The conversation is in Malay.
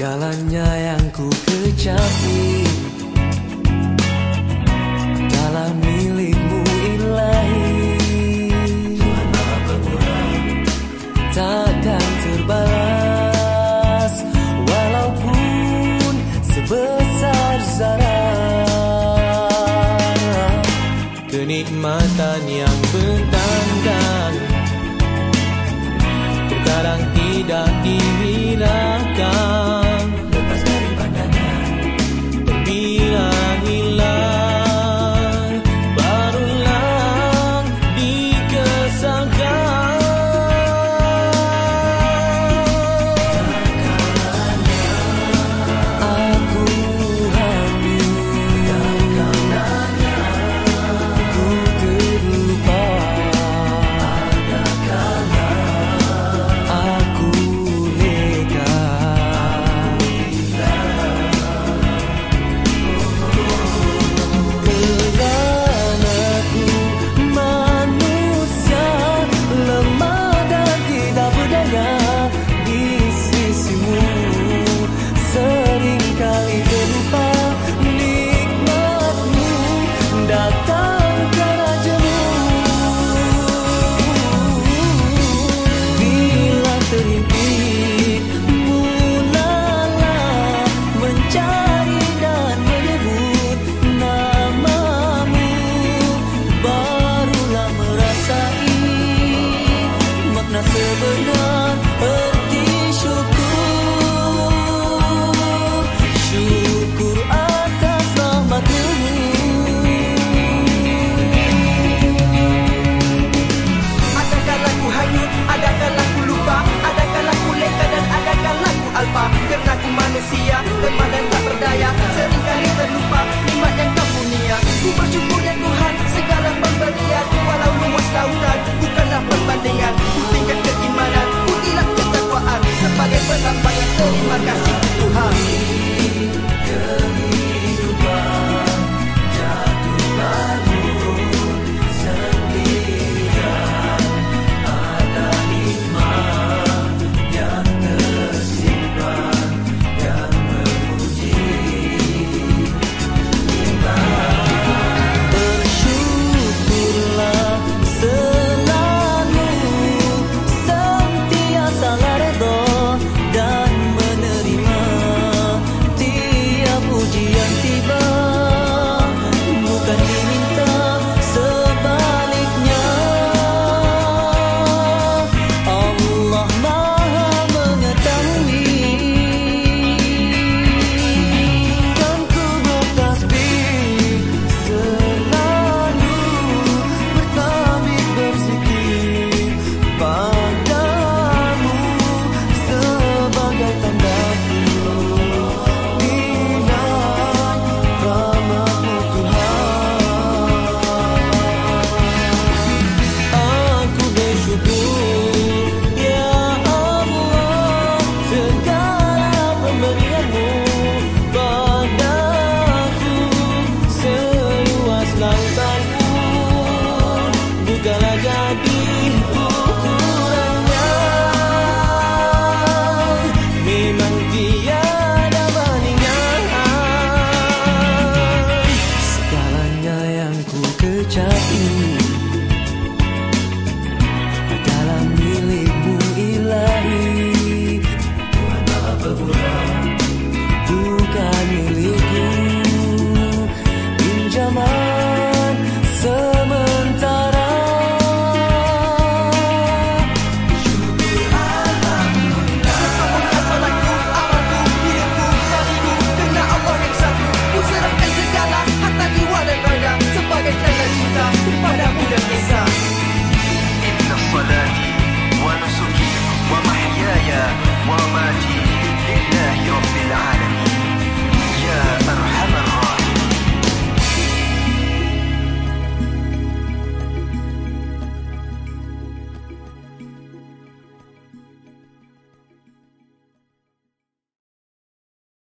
Segalanya yang ku kecapi dalam milikmu ilahi. Tuhan Maha Pemurah, takkan terbalas walaupun sebesar zarah. Kenikmatan yang bertandang terkadang tidak dihiraukan. Lepas dari pandangan, bila hilang barulah dikesalkan. Aku hanya ku terlupa. Sebenar erti syukur, syukur atas rahmat-Mu. Adakah laku hanyut, adakah laku lupa, adakah laku leka dan adakah laku alpa. Kerana ku manusia, lemah dan tak berdaya, seringkali terlupa nikmat yang Kau kurnia. Ku bersyukur ya Tuhan segala pemberian, walau luas lautan bukanlah perbandingan. Tingkat keimanan, putihlah ketakwaan, sebagai pelambang terima kasih Tuhan. Kehidupan jatuh bangun sendirian, ada hikmah yang tersimpan yang memuji. Bersyukurlah dalam milikmu ilahi. Tuhan Maha Pemurah, bukan milik